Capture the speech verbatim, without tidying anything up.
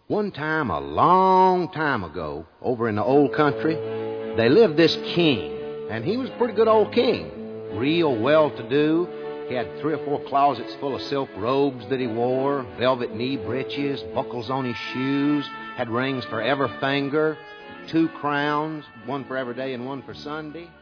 One time, a long time ago, over in the old country, they lived this king, and he was a pretty good old king, real well-to-do. He had three or four closets full of silk robes that he wore, velvet knee breeches, buckles on his shoes, had rings for every finger, two crowns, one for every day and one for Sunday.